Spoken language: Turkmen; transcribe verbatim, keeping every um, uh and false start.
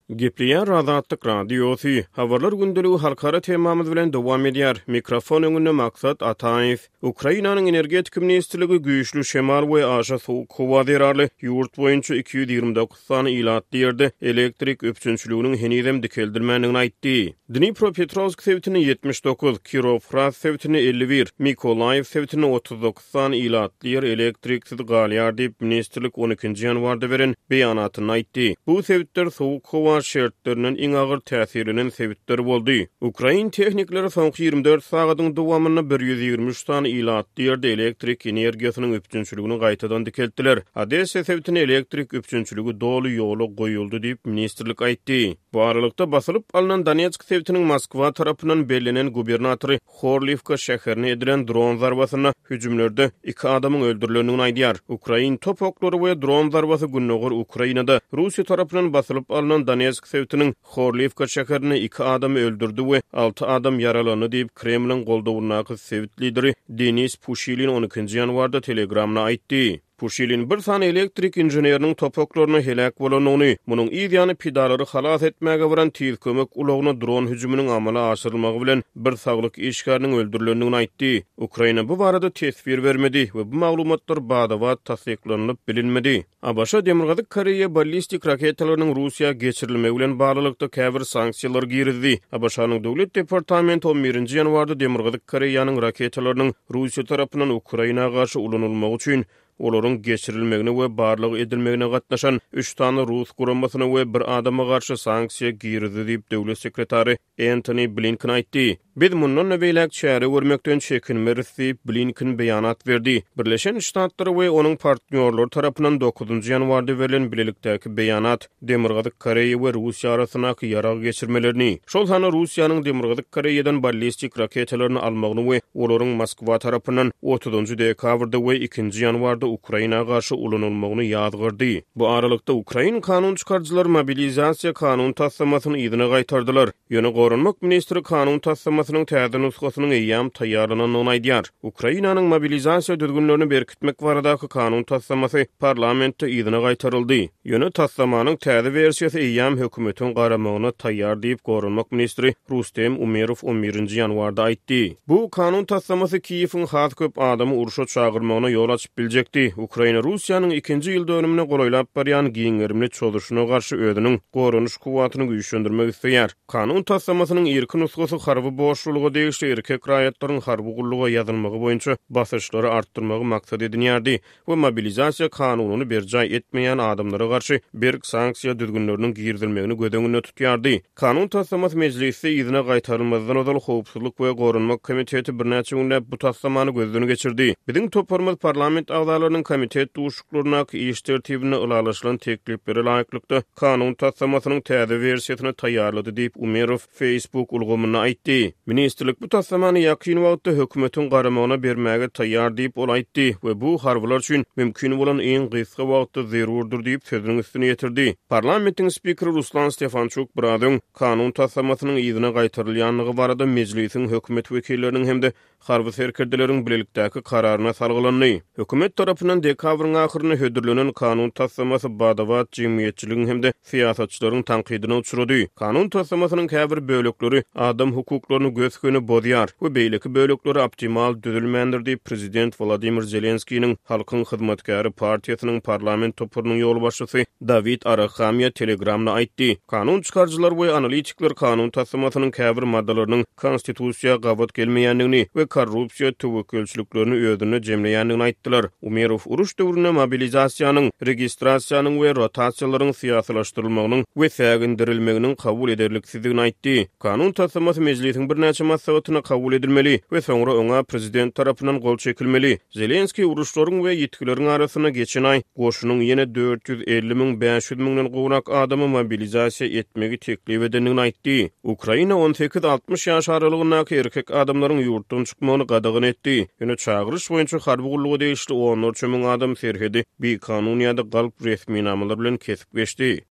Gepliýär Azatlyk radiosu, habarlar gündeliği halkara temamyz bilen dowam edýär. Mikrofon öňünde maksat Ataýew. Ukrainanyň energetik ministrligi güýçlü şemal we aşa sowuk howa derarly ýurt boýunça iki yüz ýygrimi dokuz sany ilat diýerdi. Elektrik öpçünçiliginiň henizem dikeldirmändigini aýtdy. Dnipropetrovsk sewtini yetmiş dokuz, Kirov sewtini elli bir, Mikolaýew sewtini otuz dokuz sany ilat diýer elektriksiz galýar diýip ministrlik on ikinji ýanwarda beren beýanatyny aýtdy. Bu sewtler sowuk howa şertlerinin iň agyr täsirinin sebitleri boldy. Ukrain tehnikleri soňky ýygrimi dört sagatyň dowamyny bir yüz ýygrimi üç sany ilat diýerdi elektrik energiýasynyň öpçünçiligini gaýtadan dikeltdiler. Adessa sewtini elektrik öpçünçiligi dolu ýoly goýuldy diýip ministrlik aýtdy. Bu aralykda basylyp alynan Donetsk sewtiniň Moskwa tarapyndan bellenen gubernatory Horlivka şäherine edilen dron zarbasyna hüjümlerde iki adamyň öldürilendigini aýdýar. Ukrain topoklary we dron zarbasy günnogur Ukrainada Russiýa tarapyndan basylyp alynan Donetsk sewtiniň Horlivka şäherine iki adam öldürdi we altı adam yaralandy diýip Kremliň goldawynaky sewt lideri Denis Pushilin on ikinji ýanwarda Telegramna aýtdy. Pushilin bir sany elektrik inženeriniň topoklaryna helak bolanyny, munyň ýa-da pidalary halas etmäge baran tiz kömek ulagyna dron hüjüminiň amala aşyrylmagy bilen bir saglyk işgäriniň öldürilendigini aýtdy. Ukraina bu barada tesbir bermedi we bu maglumatlar badawat tasdiklanyp bilinmedi. Abaşa Demirgazyk Koreýa ballistik raketalarynyň Russiýa geçirilmegi bilen baglanykda käbir sanksiýalar girdi. Abaşanyň döwlet departamenti on birinji ýanwarda Demirgazyk Koreýanyň raketalarynyň Russiýa tarapyndan Ukrainaga garşy ulanylmagy üçin olaryň geçirilmegine we barlygy edilmegine gatnaşan üç tany Rus gurammasyna we bir adama garşy sanksiýa girdi diýip döwlet sekretary Antony Blinken aýtdy. Biz mundan näbeýlek çäre görmekden çekinmeriz diýip Blinken beýanat berdi. Birleşen Ştatlary we onuň partnerlary tarapyndan dokuzunji ýanwarda berilen bilelikdäki beýanat Demirgazyk Koreýa we Russiýa arasyndaky ýarag geçirmelerini, şol hany Russiýanyň Demirgazyk Koreýadan ballistik raketalaryny almagyny we olaryň Moskwa tarapyndan otuzunji dekabrda we ikinji ýanwarda Ukraina garşy ulanylmagyny ýazgyrdy. Bu aralykda Ukrain kanun çykarjylar mobilizasiýa kanun taslamasyny ýygyna gaýtardylar. Ýöne gorunmak ministri kanun taslamasynyň täze nusgasynyň eýam taýýarlanyny aýdýar. Ukrainanyň mobilizasiýa düzgünlerini berkitmek baradaky kanun taslamasy parlamentde ýygyna gaýtaryldy. Ýöne taslamanyň täze versiýasy eýam hökümetiň garamagyna taýýar diýip gorunmak ministri Rustem Umerov on birinji ýanwarda aýtdy. Bu kanun taslamasy Kiýewiň has köp adamy uruşa çagyrmagyna ýol açyp biljekdi. Ukraina Russiýanyň ikinji ýyl dönümine golaýlap barýan giňerimli çoluşuna garşy özüniň gorunuş kuwatyny güýçlendirmek isleýär. Kanun taslamasynyň ilki nusgasy harby boşlugy degişli erkek raýatlaryň harby gulluga ýazylmagy boýunça basyşlary artdyrmagy maksat edilýärdi we mobilizasiýa kanunyny berjaý etmeýän adamlara garşy berk sanksiýa düzgünleriniň girdilmegini gödeňinde tutýardy. Kanun taslamasy meclisi ýygyna gaýtarylmazdan öňe howpsuzlyk we gorunmak komiteti birnäçe günläp bu taslamany gözden geçirdi. Biziň toparmaz parlament agzalarynyň komitet duşuklaryna iş tertibine ulalaşylan teklipleri laýyklykda kanun taslamasynyň täze versiýasyny taýýarlady diýip Umerov Facebook ulgamyna aýtdy. Ministrlik bu taslamany ýakyn wagtda hökümetiň garamagyna bermäge taýýar diýip ol aýtdy we bu harbylar üçin mümkin bolan iň gysga wagtda zerurdur diýip sözüniň üstüne ýetirdi. Parlamentiň spikeri Ruslan Stefançuk buradan kanun taslamasynyň ýygyna gaýtarylýanlygy barada meclisiň hökümet wekilleriniň hemde harby serkerdeleriň bilelikdäki kararyna salgylandy. Hökümet tarapyndan dekabrın ahyryna hödürlenen kanun taslamasy badawat jemgyýetçiligiň hemde siýasatçylaryň tanqidine uçurdy. Kanun taslamasynyň käbir bölekleri adam hukuklaryny gözkeni bozýar we beýleki bölekleri optimal düzülmändir diýip prezident Vladimir Zelenskiýiň Halkyň hyzmatkary partiýasynyň parlament topurynyň ýol başçysy David Arahamya Telegramna aýtdy. Kanun çykarjylar we analitikler kanun taslamasynyň käbir maddalarynyň konstitusiýaga gawat gelmeýändigini we korrupsiýa töwekkelçiliklerini özüne jemleýändigini aýtdylar. Umerov uruş döwründe mobilizasiýanyň, registrasiýanyň we rotasiýalaryň siýasalaşdyrylmagynyň we sägindirilmeginiň kabul ederliksizligini aýtdy. Kanun taslamasy meclisiň birnäçe maslahatyna kabul edilmeli we soňra öňe prezident tarapyndan gol çekilmeli. Zelenski uruşlaryň we ýetkileriň arasyna geçen aý goşunyň ýene dört yüz elli miň beş yüz miňden gowrak adamy mobilizasiýa etmegi teklip edendigini aýtdy. Ukraina on sekiz altmış ýaş aralygyndaky erkek adamlaryň ýurtdan çykmagyny gadagyn etdi. Ýöne çagyryş boýunça harby gullugy degişli on üç miň adam serhedi bir kanuniýada galyp resmi namalar bilen kesip geçdi.